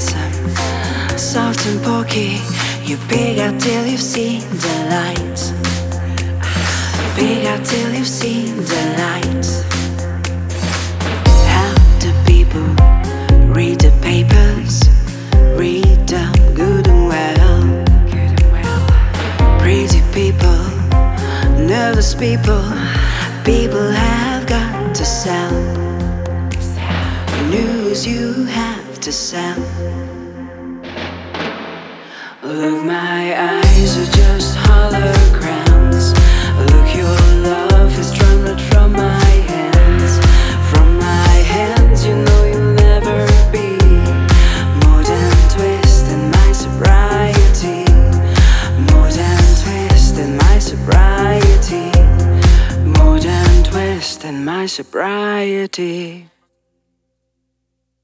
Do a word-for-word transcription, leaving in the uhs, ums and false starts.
handsome, soft and porky. You peek out till you've seen the light. Peek out till you've seen the light. How do people read the papers? Read them good and well. Good and well. Pretty people, nervous people. People have got to sell. News you have to sell. Look, my eyes are just holograms. Look, your love is drawn from my hands. From my hands, you know you'll never be more than twist in my sobriety. More than twist in my sobriety. More than twist in my sobriety.